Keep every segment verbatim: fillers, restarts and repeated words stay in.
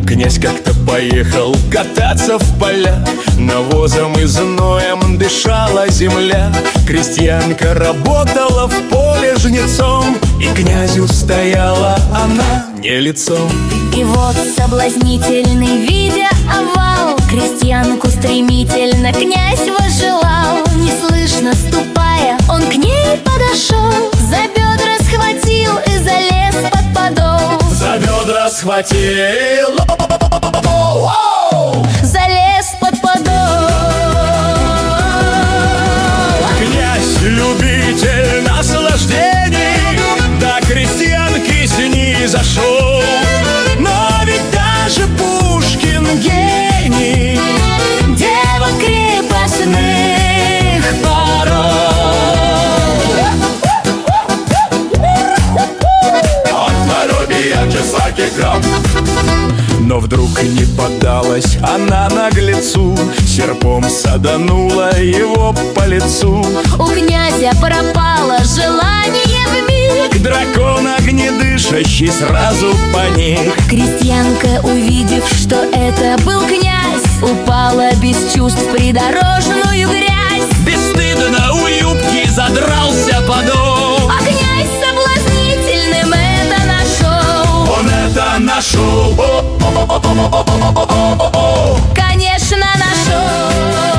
Князь как-то поехал кататься в поля, навозом и зноем дышала земля. Крестьянка работала в поле жнецом, и князю стояла она не лицом. И вот соблазнительный, видя овал, крестьянку стремительно князь возжелал. Неслышно ступая, он к ней подошел, за бедра схватил и залез под подол. За бедра схватил, залез под подол. Князь любитель наслаждений, до крестьянки снизошел. Но ведь даже Пушкин гений девок крепостных порол. от порубия высоких гром. Но вдруг не поддалась она наглецу, серпом саданула его по лицу. У князя пропало желание вмиг, Дракон огнедышащий сразу поник. крестьянка, увидев, что это был князь, упала без чувств в придорожную грязь. Бесстыдно у юбки задрался подол. А князь соблазнительным это нашел. Он это нашел, Конечно, нашел.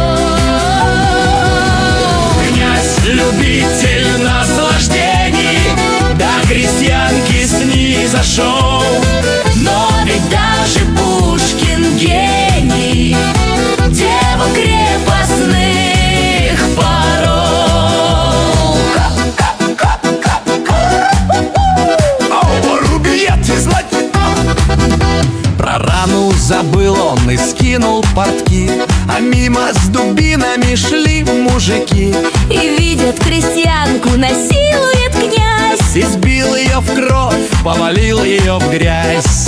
князь любитель наслаждений, до крестьянки снизошел. Но ведь даже Пушкин гений девок крепостных порол. Про рану забыл он и скинул портки, а мимо с дубинами шли мужики. И видят, крестьянку насилует князь, Избил ее в кровь, повалил ее в грязь.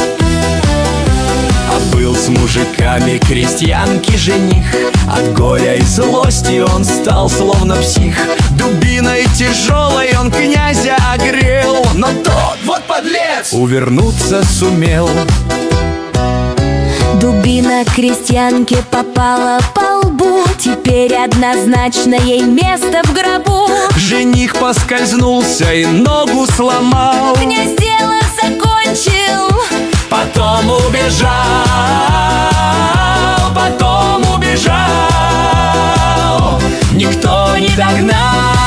А был с мужиками крестьянки жених, от горя и злости он стал словно псих. Дубиной тяжелой он князя огрел, но тот, вот подлец, увернуться сумел. дубина крестьянке попала по лбу, теперь однозначно ей место в гробу. Жених поскользнулся и ногу сломал, Князь дело закончил, потом убежал, потом убежал. Никто не догнал.